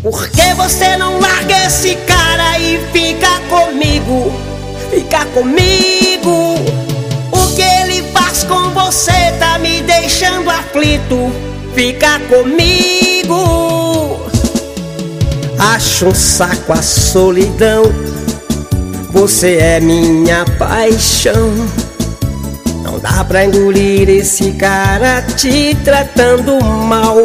Por que você não larga esse cara e fica comigo? Fica comigo. O que ele faz com você tá me deixando aflito. Fica comigo. Acho um saco a solidão. Você é minha paixão. Não dá pra engolir esse cara te tratando mal.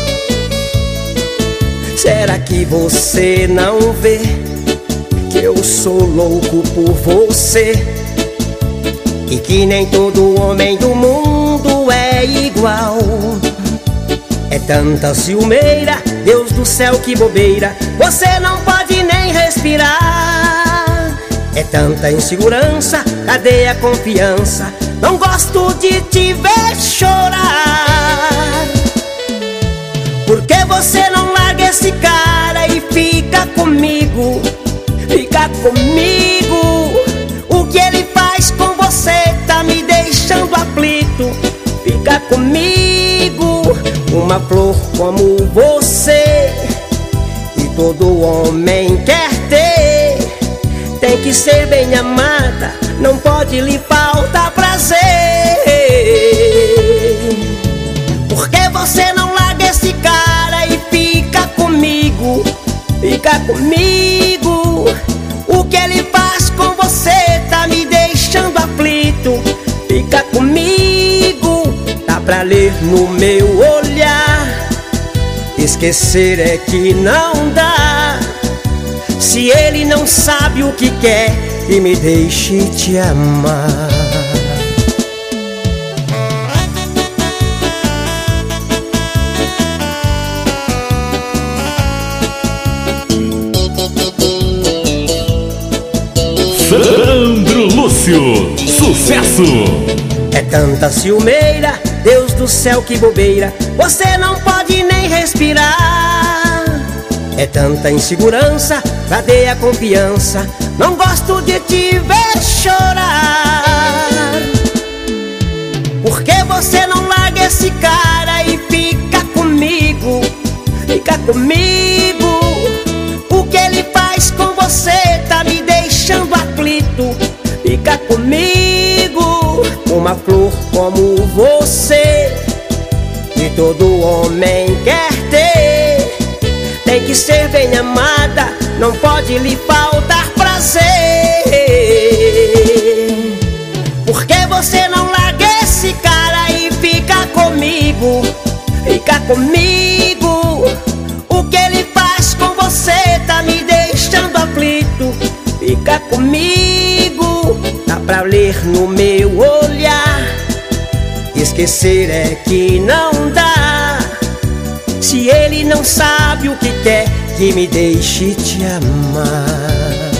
Será que você não vê que eu sou louco por você? E que nem todo homem do mundo é igual. É tanta ciumeira, Deus do céu, que bobeira. Você não pode nem respirar. É tanta insegurança, cadê a confiança? Não gosto de te ver chorar. Por que você não larga esse cara e fica comigo? Fica comigo. O que ele faz com você tá me deixando aflito. Fica comigo. Uma flor como você e todo homem quer ter. Tem que ser bem amada, não pode lhe faltar prazer. Por que você não larga esse cara e fica comigo? Fica comigo. O que ele faz com você tá me deixando aflito. Fica comigo. Dá pra ler no meu olhar. Esquecer é que não dá. Se ele não sabe o que quer, e me deixe te amar. Sandro Lúcio, sucesso! É tanta ciumeira, Deus do céu, que bobeira. Você não pode nem respirar. É tanta insegurança, cadê a confiança? Não gosto de te ver chorar. Por que você não larga esse cara e fica comigo? Fica comigo. O que ele faz com você tá me deixando aflito. Fica comigo. Uma flor como você que todo homem quer ter. Tem que ser bem amada, não pode lhe faltar prazer. Por que você não larga esse cara e fica comigo? Fica comigo. O que ele faz com você tá me deixando aflito. Fica comigo. Dá pra ler no meu olhar. Esquecer é que não dá. Se ele não sabe o que quer, que me deixe te amar.